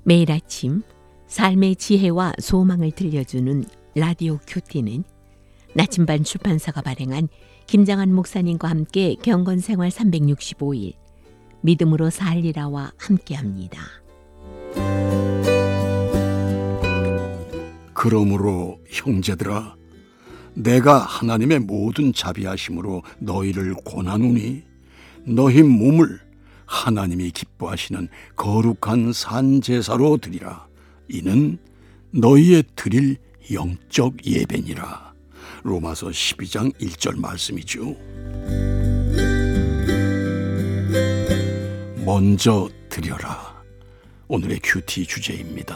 매일 아침 삶의 지혜와 소망을 들려주는 라디오 큐티는 나침반 출판사가 발행한 김장한 목사님과 함께 경건생활 365일 믿음으로 살리라와 함께합니다. 그러므로 형제들아, 내가 하나님의 모든 자비하심으로 너희를 권하노니 너희 몸을 하나님이 기뻐하시는 거룩한 산제사로 드리라. 이는 너희의 드릴 영적 예배니라. 로마서 12장 1절 말씀이죠. 먼저 드려라. 오늘의 큐티 주제입니다.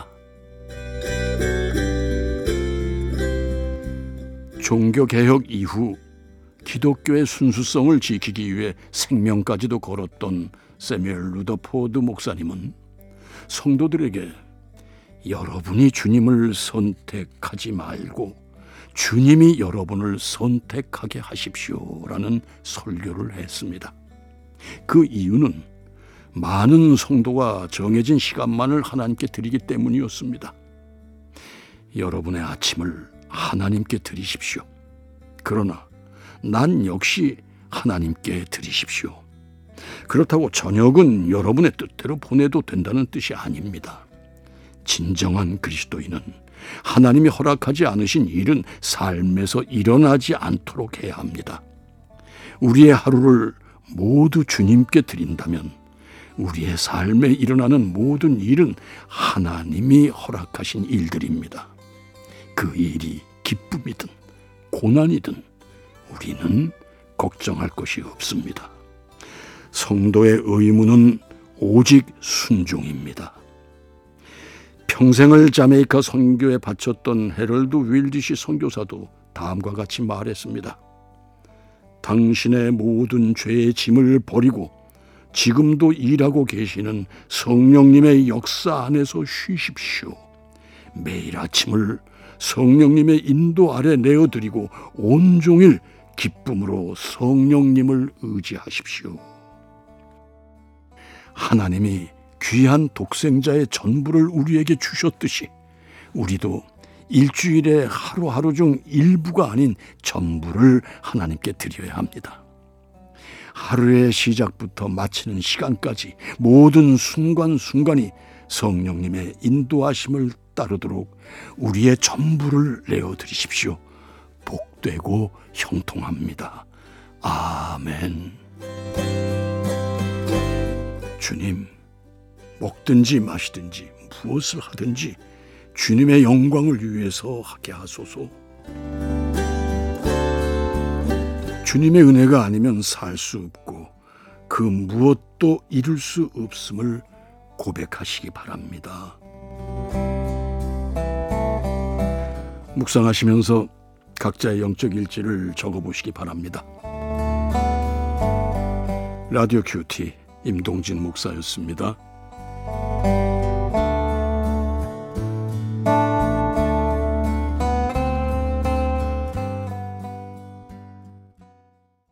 종교개혁 이후 기독교의 순수성을 지키기 위해 생명까지도 걸었던 세뮤엘 루더포드 목사님은 성도들에게 여러분이 주님을 선택하지 말고 주님이 여러분을 선택하게 하십시오라는 설교를 했습니다. 그 이유는 많은 성도가 정해진 시간만을 하나님께 드리기 때문이었습니다. 여러분의 아침을 하나님께 드리십시오. 그러나 난 역시 하나님께 드리십시오. 그렇다고 저녁은 여러분의 뜻대로 보내도 된다는 뜻이 아닙니다. 진정한 그리스도인은 하나님이 허락하지 않으신 일은 삶에서 일어나지 않도록 해야 합니다. 우리의 하루를 모두 주님께 드린다면 우리의 삶에 일어나는 모든 일은 하나님이 허락하신 일들입니다. 그 일이 기쁨이든 고난이든 우리는 걱정할 것이 없습니다. 성도의 의무는 오직 순종입니다. 평생을 자메이카 선교에 바쳤던 해럴드 윌디시 선교사도 다음과 같이 말했습니다. 당신의 모든 죄의 짐을 버리고 지금도 일하고 계시는 성령님의 역사 안에서 쉬십시오. 매일 아침을 성령님의 인도 아래 내어드리고 온종일 기쁨으로 성령님을 의지하십시오. 하나님이 귀한 독생자의 전부를 우리에게 주셨듯이 우리도 일주일의 하루하루 중 일부가 아닌 전부를 하나님께 드려야 합니다. 하루의 시작부터 마치는 시간까지 모든 순간순간이 성령님의 인도하심을 따르도록 우리의 전부를 내어드리십시오. 복되고 형통합니다. 아멘. 주님, 먹든지 마시든지 무엇을 하든지 주님의 영광을 위해서 하게 하소서. 주님의 은혜가 아니면 살 수 없고 그 무엇도 이룰 수 없음을 고백하시기 바랍니다. 묵상하시면서 각자의 영적 일지를 적어보시기 바랍니다. 라디오 큐티 임동진 목사였습니다.